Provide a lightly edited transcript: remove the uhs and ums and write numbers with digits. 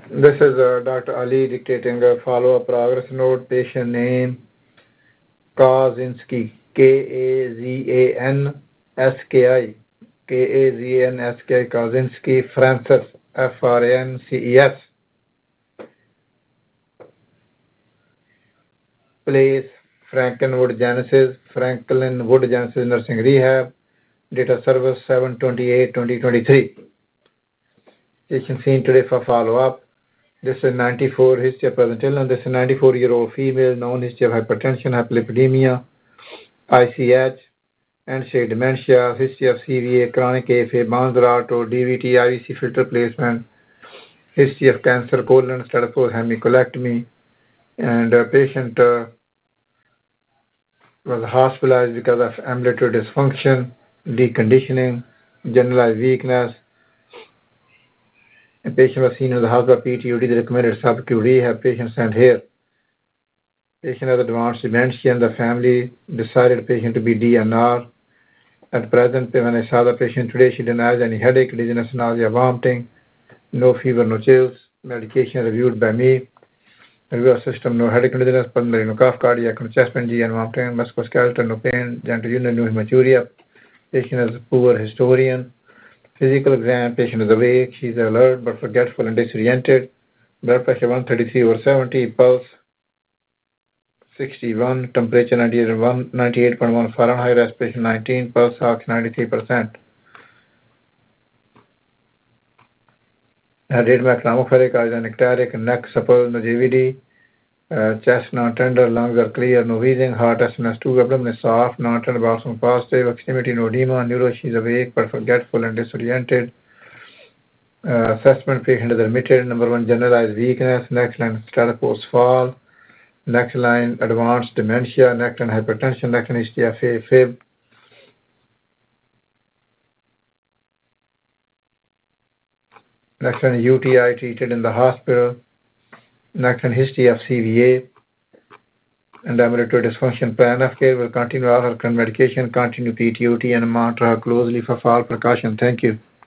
This is Dr. Ali dictating a follow-up progress note. Patient name Kaczynski, Kazanski, Kazanski, Kaczynski, Francis, Frances. Place Frankenwood Genesis, Franklinwood Genesis Nursing Rehab. Date of service 7/28/2023. Patient seen today for follow-up. This is 94, history of present illness. This is 94-year-old female, known history of hypertension, hyperlipidemia, ICH, end-stage dementia, history of CVA, chronic AFA, Banzarato, DVT, IVC filter placement, history of cancer, colon, status for hemicolectomy, and patient was hospitalized because of ambulatory dysfunction, deconditioning, generalized weakness. A patient was seen in the hospital PTUD. They recommended subacute rehab. Patient sent here. Patient has advanced dementia and the family decided patient to be DNR. At present, when I saw the patient today, she denies any headache, dizziness, nausea, vomiting, no fever, no chills. Medication reviewed by me. Review system, no headache, no dizziness, pulmonary, no cough, cardiac, no chest pain, GN, vomiting, musculoskeletal, no pain, gentle urinary, no hematuria. Patient is a poor historian. Physical exam, patient is awake, she is alert but forgetful and disoriented. Blood pressure 133/70, pulse 61, temperature 98.1 Fahrenheit, respiration 19, pulse ox 93%. Rate atmospheric, eyes ectatic, neck supple, no JVD, chest non-tender, lungs are clear, no wheezing, heart SMS2, abdomen is soft, non-tender, bowel positive, extremity, no edema, neuro, she is awake but forgetful and disoriented. Assessment, patient is admitted. Number 1, generalized weakness. Next line, status post fall. Next line, advanced dementia. Next line, hypertension. Next line, history of AFib. Next line, UTI treated in the hospital. Next line, history of CVA and ambulatory dysfunction. Plan of care will continue all her current medication, continue PTUT, and monitor her closely for fall precaution. Thank you.